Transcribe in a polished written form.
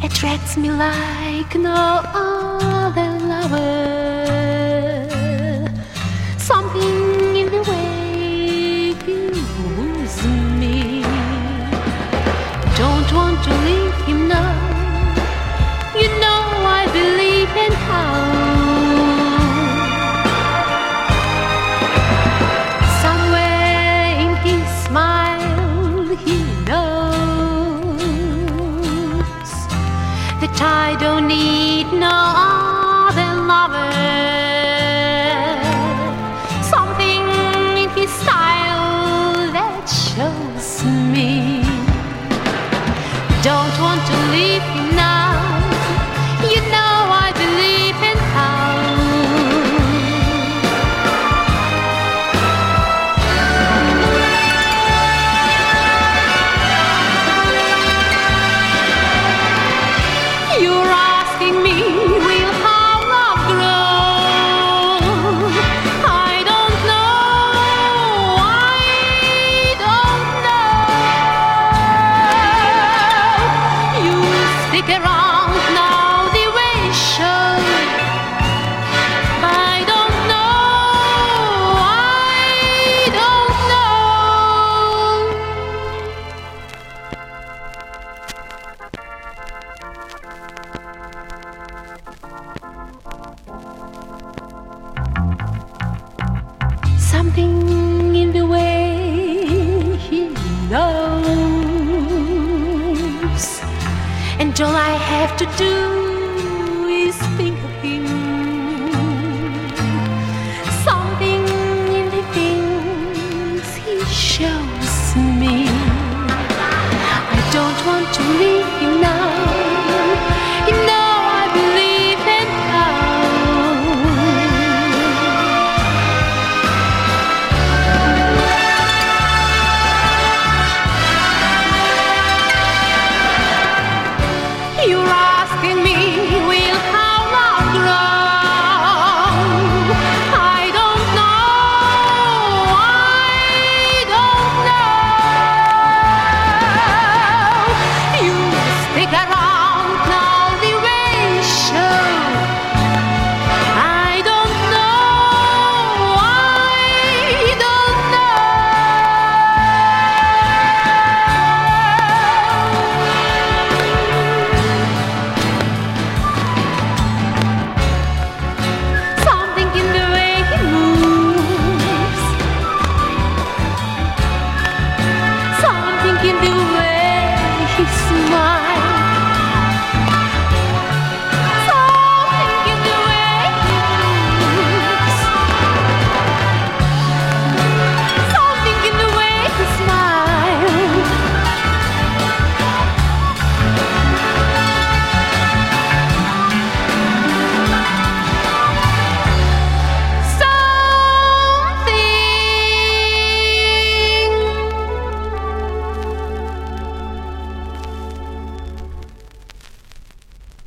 attracts me like no other lover. Something in the way you moves me. Don't want to leave him now. You know I believe in how. Somewhere in his smile he knows that I don't need no other lover. Something in his style that shows me. Don't want to leave him now. You know I believe in how. You're asking me, will how love grow? I don't know. I don't know. You stick around now the way it should. I don't know. I don't know. Something in the way he knows, and all I have to do is think of him. Something in the things he shows me. I don't want to leave